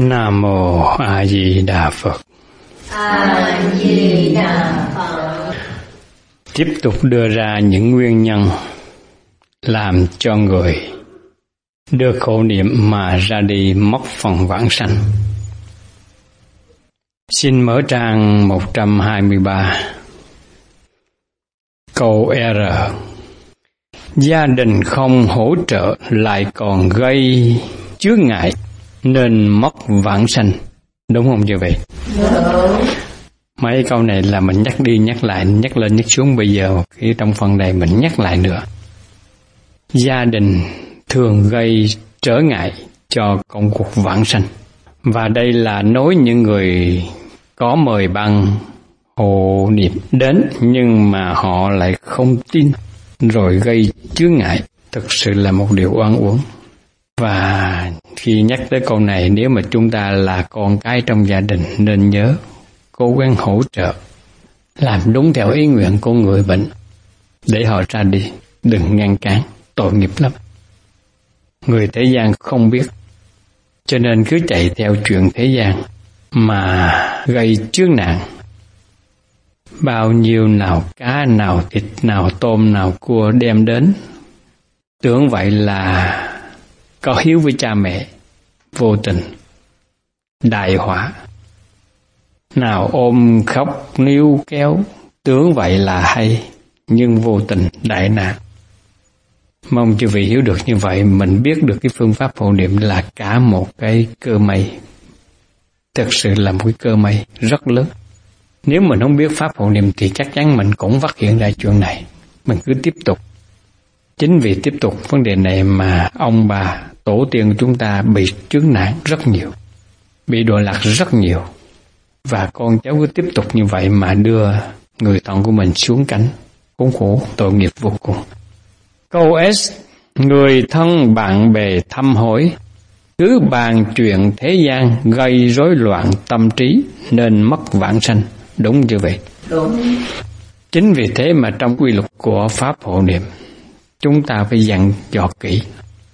Nam Mô A Di Đà Phật. A Di Đà Phật. Tiếp tục đưa ra những nguyên nhân làm cho người được khổ niệm mà ra đi mất phần vãng sanh. Xin mở trang 123. Câu R. Gia đình không hỗ trợ lại còn gây chướng ngại nên mất vãng sanh. Đúng không như vậy? Đúng. Mấy câu này là mình nhắc đi nhắc lại, nhắc lên nhắc xuống. Bây giờ khi trong phần này mình nhắc lại nữa. Gia đình thường gây trở ngại cho công cuộc vãng sanh. Và đây là nói những người có mời ban hộ niệm đến nhưng mà họ lại không tin rồi gây chướng ngại, thực sự là một điều oan uổng. Và khi nhắc tới câu này, nếu mà chúng ta là con cái trong gia đình nên nhớ cố gắng hỗ trợ, làm đúng theo ý nguyện của người bệnh để họ ra đi, đừng ngăn cản, tội nghiệp lắm. Người thế gian không biết, cho nên cứ chạy theo chuyện thế gian mà gây chướng nạn. Bao nhiêu nào cá, nào thịt, nào tôm, nào cua đem đến, tưởng vậy là có hiếu với cha mẹ, vô tình đại họa. Nào ôm khóc níu kéo, tưởng vậy là hay, nhưng vô tình đại nạn. Mong chư vị hiểu được như vậy, mình biết được cái phương pháp hộ niệm là cả một cái cơ may. Thực sự là một cái cơ may rất lớn. Nếu mình không biết pháp hộ niệm thì chắc chắn mình cũng phát hiện ra chuyện này. Mình cứ tiếp tục. Chính vì tiếp tục vấn đề này mà ông bà, tổ tiên của chúng ta bị chướng nạn rất nhiều, bị đọa lạc rất nhiều. Và con cháu cứ tiếp tục như vậy mà đưa người thân của mình xuống cảnh khốn khổ, tội nghiệp vô cùng. Câu S. Người thân bạn bè thăm hỏi, cứ bàn chuyện thế gian gây rối loạn tâm trí nên mất vãng sanh. Đúng như vậy. Đúng. Chính vì thế mà trong quy luật của pháp hộ niệm, chúng ta phải dặn dò kỹ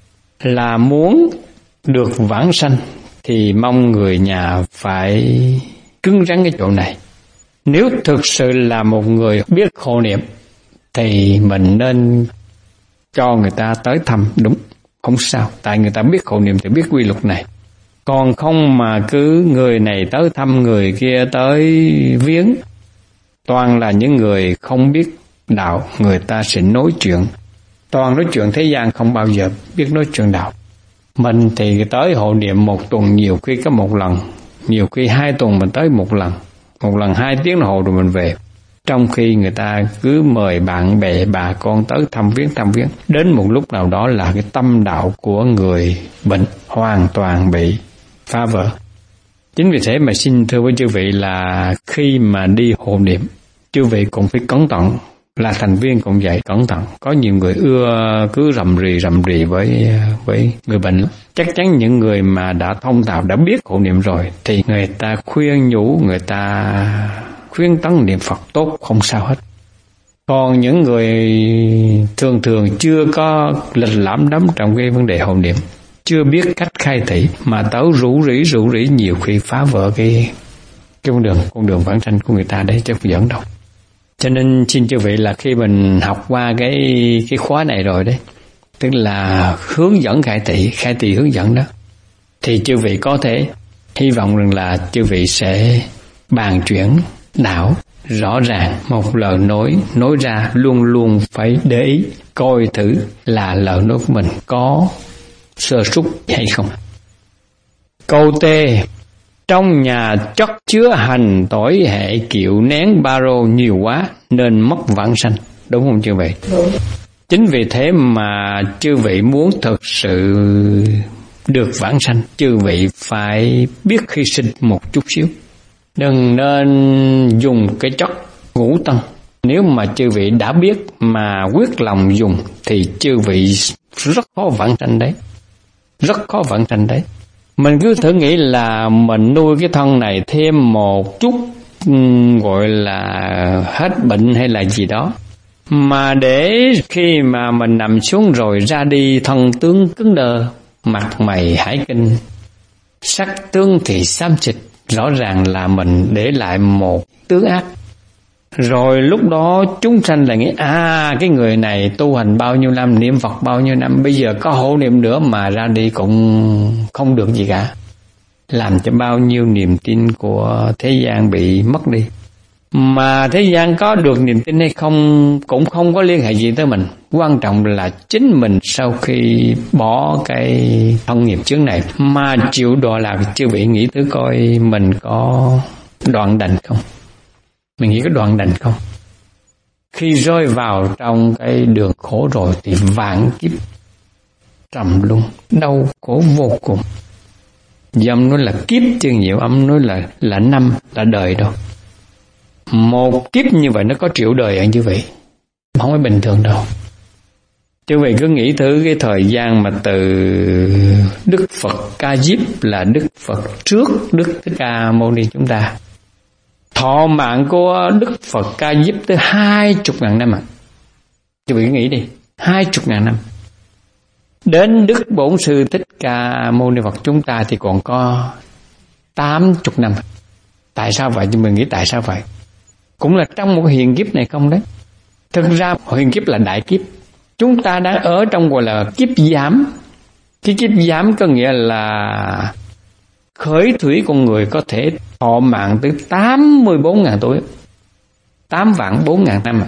là muốn được vãng sanh thì mong người nhà phải cứng rắn cái chỗ này. Nếu thực sự là một người biết hộ niệm thì mình nên cho người ta tới thăm, đúng, không sao, tại người ta biết hộ niệm thì biết quy luật này. Còn không mà cứ người này tới thăm, người kia tới viếng, toàn là những người không biết đạo, người ta sẽ nói chuyện, toàn nói chuyện thế gian, không bao giờ biết nói chuyện đạo. Mình thì tới hộ niệm một tuần nhiều khi có một lần, nhiều khi 2 tuần mình tới một lần 2 tiếng đồng hồ rồi mình về. Trong khi người ta cứ mời bạn bè bà con tới thăm viếng, đến một lúc nào đó là cái tâm đạo của người bệnh hoàn toàn bị phá vỡ. Chính vì thế mà xin thưa với chư vị là khi mà đi hộ niệm, chư vị cũng phải cẩn thận, là thành viên cũng vậy, cẩn thận. Có nhiều người cứ rầm rì với người bệnh lắm. Chắc chắn những người mà đã thông thạo, đã biết hộ niệm rồi thì người ta khuyên nhủ, người ta khuyên tấn niệm Phật tốt, không sao hết. Còn những người thường chưa có lịch lãm đắm trong cái vấn đề hộ niệm, chưa biết cách khai thị mà tới rủ rỉ nhiều khi phá vỡ cái con đường vãng sanh của người ta đấy, chứ không dẫn đâu. Cho nên xin chư vị là khi mình học qua cái khóa này rồi đấy, tức là hướng dẫn khai thị hướng dẫn đó, thì chư vị có thể hy vọng rằng là chư vị sẽ bàn chuyển đạo rõ ràng, một lời nói ra luôn luôn phải để ý coi thử là lời nói của mình có sơ suất hay không. Câu T. Trong nhà chất chứa hành tỏi hệ kiệu nén baro nhiều quá nên mất vãng sanh. Đúng không chư vị? Đúng. Chính vì thế mà chư vị muốn thực sự được vãng sanh, chư vị phải biết hy sinh một chút xíu. Đừng nên dùng cái chất ngũ tân. Nếu mà chư vị đã biết mà quyết lòng dùng thì chư vị rất khó vãng sanh đấy. Rất khó vãng sanh đấy. Mình cứ thử nghĩ là mình nuôi cái thân này thêm một chút gọi là hết bệnh hay là gì đó, mà để khi mà mình nằm xuống rồi ra đi thân tướng cứng đờ, mặt mày hải kinh, sắc tướng thì xám xịt, rõ ràng là mình để lại một tướng ác. Rồi lúc đó chúng sanh lại nghĩ, cái người này tu hành bao nhiêu năm, niệm Phật bao nhiêu năm, bây giờ có hộ niệm nữa mà ra đi cũng không được gì cả, làm cho bao nhiêu niềm tin của thế gian bị mất đi. Mà thế gian có được niềm tin hay không cũng không có liên hệ gì tới mình. Quan trọng là chính mình sau khi bỏ cái thân nghiệp chướng này mà chịu đọa lạc. Chư vị nghĩ tới coi mình có đoạn đành không? Mình nghĩ có đoạn đành không? Khi rơi vào trong cái đường khổ rồi thì vạn kiếp trầm luân, đau khổ vô cùng. Dâm nói là kiếp chứ nhiều, âm nói là năm, là đời đâu. Một kiếp như vậy nó có triệu đời anh chứ vị, không phải bình thường đâu. Chứ vị cứ nghĩ thử cái thời gian mà từ Đức Phật Ca Diếp là Đức Phật trước Đức Thích Ca Mâu Ni chúng ta, thọ mạng của Đức Phật Ca Diếp tới 20.000 năm. Chứ vị cứ nghĩ đi, 20.000 năm. Đến Đức Bổn Sư Thích Ca Mâu Ni Phật chúng ta thì còn có 80 năm. Tại sao vậy? Chứ mình nghĩ tại sao vậy? Cũng là trong một hiền kiếp này không đấy. Thực ra hiền kiếp là đại kiếp. Chúng ta đang ở trong gọi là kiếp giảm. Cái kiếp giảm có nghĩa là khởi thủy con người có thể thọ mạng tới 84.000 tuổi, 8.400.000 năm.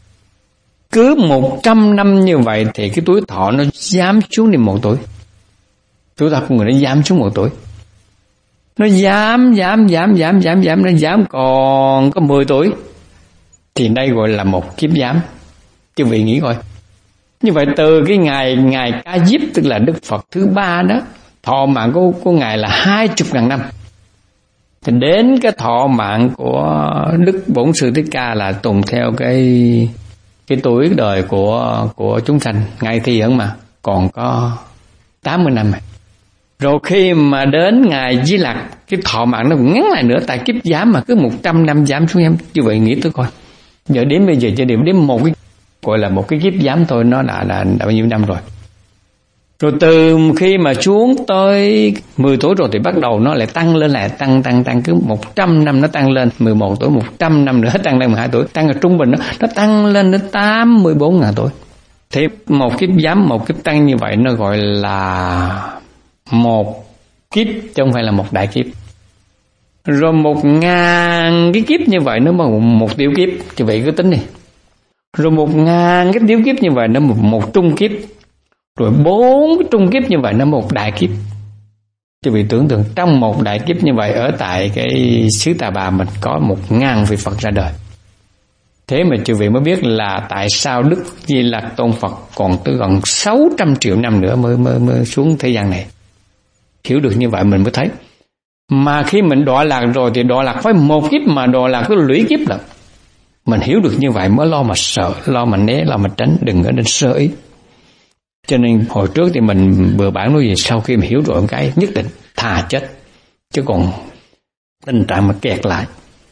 Cứ 100 năm như vậy thì cái tuổi thọ nó giảm xuống đi 1 tuổi. Tuổi thọ con người nó giảm xuống 1 tuổi. Nó giảm, nó giảm còn có 10 tuổi. Thì đây gọi là một kiếp giảm. Chứ vị nghĩ coi. Như vậy từ cái ngày Ca Diếp, tức là Đức Phật thứ 3 đó, thọ mạng của Ngài là 20.000 năm. Thì đến cái thọ mạng của Đức Bổn Sư Thích Ca là tùm theo cái tuổi đời của chúng sanh. Ngài thi ẩn mà, còn có 80 năm mà. Rồi khi mà đến Ngài Di Lặc, cái thọ mạng nó ngắn lại nữa, tại kiếp giảm mà cứ 100 năm giảm xuống em. Như vậy nghĩ tôi coi. Giờ đến bây giờ cho điểm đến một cái gọi là một cái kiếp giảm thôi, nó là bao nhiêu năm rồi. Rồi từ khi mà xuống tới 10 tuổi rồi thì bắt đầu nó lại tăng lên, lại tăng cứ 100 năm nó tăng lên 11 tuổi, 100 năm nữa tăng lên 12 tuổi, tăng ở trung bình nó tăng lên đến 84.000 tuổi. Thì một kiếp giảm, một kiếp tăng như vậy nó gọi là một kiếp chứ không phải là một đại kiếp. Rồi 1.000 cái kiếp như vậy nó một tiểu kiếp, thì vậy cứ tính đi. Rồi 1.000 cái tiểu kiếp như vậy nó một trung kiếp. Rồi 4 cái trung kiếp như vậy nó một đại kiếp. Chứ vị tưởng tượng trong một đại kiếp như vậy ở tại cái xứ Tà Bà mình có 1.000 vị Phật ra đời. Thế mà chư vị mới biết là tại sao Đức Di Lặc Tôn Phật còn tới gần 600 triệu năm nữa mới xuống thế gian này. Hiểu được như vậy mình mới thấy. Mà khi mình đọa lạc rồi thì đọa lạc phải một kiếp, mà đọa lạc cứ lũy kiếp lận. Mình hiểu được như vậy mới lo mà sợ, lo mà né, lo mà tránh, đừng ở đến sơ ý. Cho nên hồi trước thì mình bừa bãi nói gì, sau khi mình hiểu rồi một cái nhất định thà chết. Chứ còn tình trạng mà kẹt lại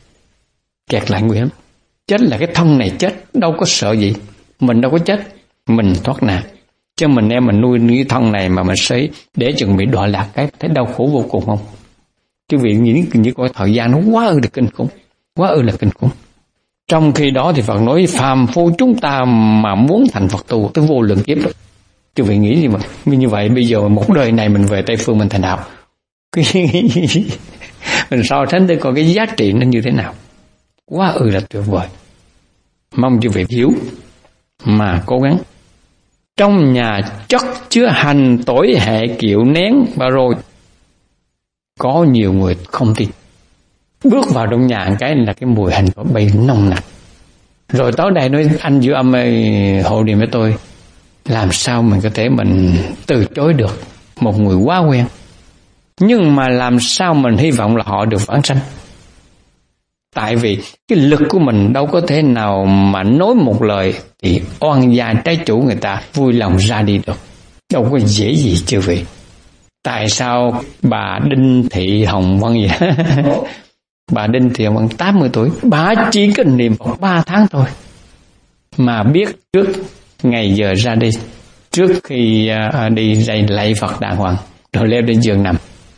nguy hiểm. Chết là cái thân này chết, đâu có sợ gì. Mình đâu có chết, mình thoát nạn. Chứ mình em mình nuôi cái thân này mà mình sấy để chuẩn bị đọa lạc cái thấy đau khổ vô cùng không? Chứ vì nghĩ coi thời gian nó quá là kinh khủng, quá là kinh khủng. Trong khi đó thì Phật nói phàm phu chúng ta mà muốn thành Phật tu tới vô lượng kiếp đó. Chứ vì nghĩ gì mà như vậy bây giờ một đời này mình về Tây Phương mình thành đạo. Mình so sánh tới coi cái giá trị nó như thế nào. Quá là tuyệt vời. Mong chư vị hiểu mà cố gắng. Trong nhà chất chứa hành tỏi hệ kiệu nén và rồi có nhiều người không tin. Bước vào trong nhà cái là cái mùi hành tỏi bay nồng nặc. Rồi tối đây nói anh Dư Âm hộ niệm với tôi, làm sao mình có thể mình từ chối được một người quá quen. Nhưng mà làm sao mình hy vọng là họ được vãng sanh. Tại vì cái lực của mình đâu có thể nào mà nói một lời thì oan gia trái chủ người ta vui lòng ra đi được. Đâu có dễ gì chư vị. Tại sao bà Đinh Thị Hồng Vân vậy? Bà Đinh Thị Hồng Vân 80 tuổi, bà chỉ có niệm Phật 3 tháng thôi. Mà biết trước ngày giờ ra đi, trước khi đi lạy Phật đàng hoàng, rồi leo lên giường nằm.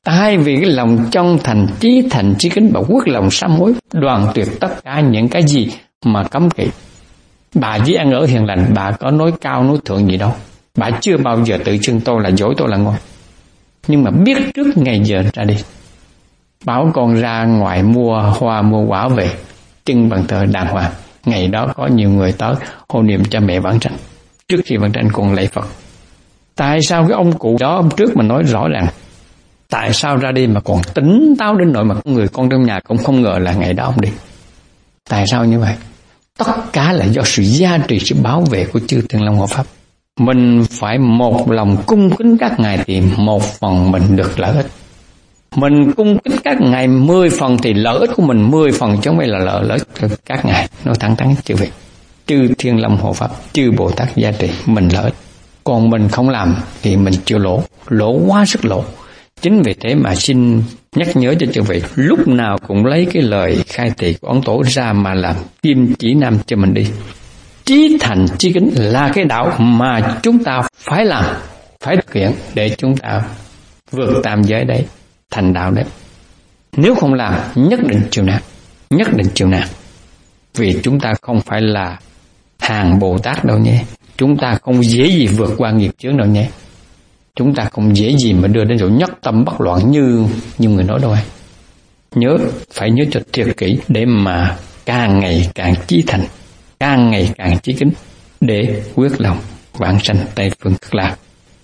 Tại vì cái lòng chân thành, chí kính và quyết lòng sám hối, đoạn tuyệt tất cả những cái gì mà cấm kỵ. Bà chỉ ăn ở hiền lành, bà có nói cao nói thượng gì đâu. Bà chưa bao giờ tự xưng tôi là dối, tôi là ngon. Nhưng mà biết trước ngày giờ ra đi. Bảo con ra ngoài mua hoa mua quả về, trưng bàn thờ đàng hoàng. Ngày đó có nhiều người tới hộ niệm cho mẹ Vãng Sanh, trước khi Vãng Sanh còn lạy Phật. Tại sao cái ông cụ đó hôm trước mà nói rõ ràng, tại sao ra đi mà còn tỉnh táo đến nỗi mà người con trong nhà cũng không ngờ là ngày đó ông đi. Tại sao như vậy? Tất cả là do sự gia trì, sự bảo vệ của chư Thiên Long Hộ Pháp. Mình phải một lòng cung kính các ngài thì một phần mình được lợi ích. Mình cung kính các ngài 10 phần thì lợi ích của mình 10 phần, chứ không phải là lợi ích của các ngài. Nói thẳng thắn chư vị, chư Thiên Long Hộ Pháp, chư Bồ Tát gia trì, mình lợi ích. Còn mình không làm thì mình chưa lỗ, lỗ quá sức lỗ. Chính vì thế mà xin nhắc nhớ cho chư vị, lúc nào cũng lấy cái lời khai thị của ông Tổ ra mà làm kim chỉ nam cho mình đi. Chí thành chí kính là cái đạo mà chúng ta phải làm, phải thực hiện để chúng ta vượt tam giới đấy, thành đạo đấy. Nếu không làm, nhất định chịu nạn, nhất định chịu nạn. Vì chúng ta không phải là hàng Bồ Tát đâu nhé. Chúng ta không dễ gì vượt qua nghiệp chướng đâu nhé. Chúng ta không dễ gì mà đưa đến chỗ nhất tâm bất loạn như người nói đâu. Nhớ, phải nhớ cho thiệt kỹ để mà càng ngày càng chí thành, càng ngày càng chí kính, để quyết lòng vãng sanh Tây Phương Cực Lạc.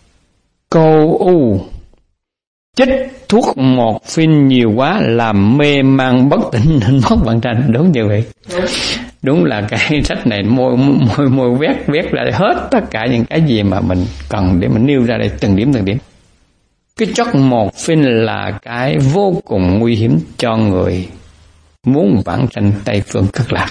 Câu U: chích thuốc một phin nhiều quá làm mê man bất tỉnh nên mất vãng sanh. Đúng như vậy. Đúng là cái sách này môi vét ra hết tất cả những cái gì mà mình cần để mình nêu ra đây từng điểm. Cái chất một phin là cái vô cùng nguy hiểm cho người muốn vãng sanh Tây Phương Cực Lạc.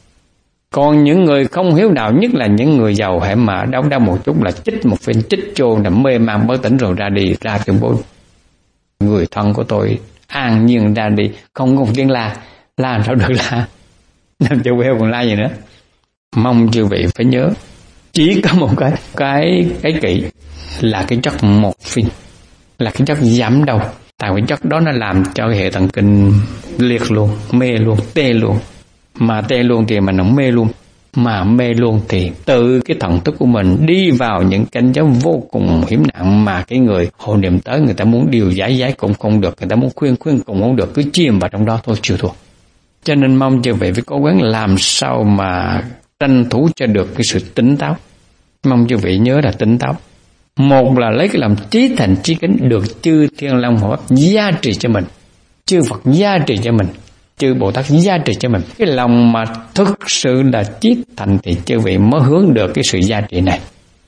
Còn những người không hiếu đạo, nhất là những người giàu, hãy mà đau một chút là chích một phin, chích vô là mê man bất tỉnh rồi ra đi, ra cho bố người thân của tôi an nhiên ra đi, không có một tiếng la làm sao được la, làm cho queo còn la gì nữa. Mong chư vị phải nhớ, chỉ có một cái kỵ là cái chất morphine, là cái chất giảm đau. Tại cái chất đó nó làm cho hệ thần kinh liệt luôn, mê luôn, tê luôn. Mà tê luôn thì mình không mê luôn. Mà mê luôn thì tự cái thần thức của mình đi vào những cảnh giới vô cùng hiểm nặng mà cái người hộ niệm tới, người ta muốn điều giải cũng không được, người ta muốn khuyên cũng không được, cứ chìm vào trong đó thôi, chịu thua. Cho nên mong chư vị phải cố gắng làm sao mà tranh thủ cho được cái sự tỉnh táo. Mong chư vị nhớ là tỉnh táo. Một là lấy cái lòng trí thành trí kính được chư Thiên Long Hộ Pháp gia trì cho mình, chư Phật gia trì cho mình, chư Bồ Tát gia trì cho mình. Cái lòng mà thực sự là trí thành thì chư vị mới hướng được cái sự gia trì này.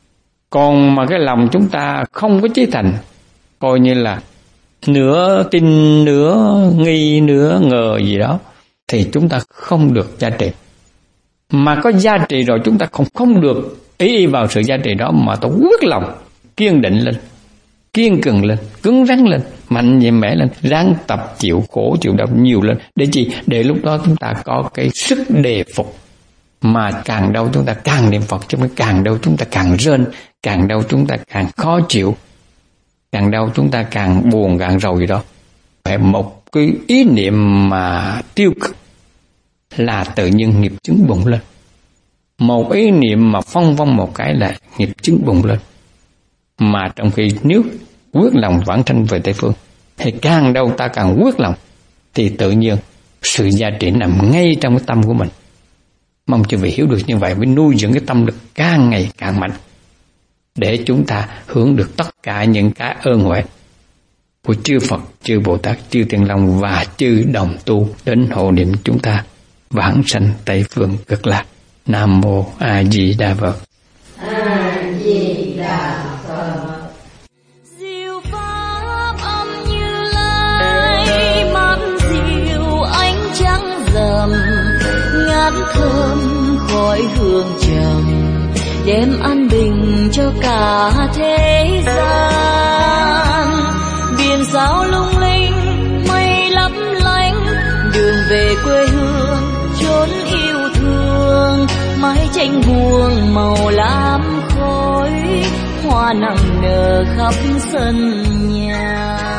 Còn mà cái lòng chúng ta không có trí thành, coi như là nửa tin nửa nghi nửa ngờ gì đó, thì chúng ta không được gia trì. Mà có gia trì rồi chúng ta không được ý vào sự gia trì đó, mà tôi quyết lòng kiên định lên, kiên cường lên, cứng rắn lên, mạnh mẽ lên, ráng tập chịu khổ chịu đau nhiều lên. Để chi? Để lúc đó chúng ta có cái sức đề phục. Mà càng đau chúng ta càng niệm Phật, chứ càng đau chúng ta càng rên, càng đau chúng ta càng khó chịu, càng đau chúng ta càng buồn càng rầu gì đó. Phải một cái ý niệm mà tiêu cực là tự nhiên nghiệp chứng bùng lên. Một ý niệm mà phong vong một cái là nghiệp chứng bùng lên. Mà trong khi nếu quyết lòng vãng sanh về Tây Phương thì càng đâu ta càng quyết lòng, thì tự nhiên sự gia trị nằm ngay trong cái tâm của mình. Mong chư vị hiểu được như vậy mới nuôi dưỡng cái tâm lực càng ngày càng mạnh, để chúng ta hưởng được tất cả những cái ơn huệ của chư Phật, chư Bồ Tát, chư Thiên Long và chư đồng tu đến hộ niệm chúng ta vãng sanh Tây Phương Cực Lạc. Nam mô A Di Đà Phật. A Di Đà Phật. Diệu pháp âm Như Lai, mát dịu ánh trăng rằm, ngát thơm khói hương trầm, đem an bình cho cả thế gian. Biển sao lung linh, mây lấp lánh, đường về quê hương chốn yêu thương. Mái tranh buông màu lam khói, hoa nặng nở khắp sân nhà.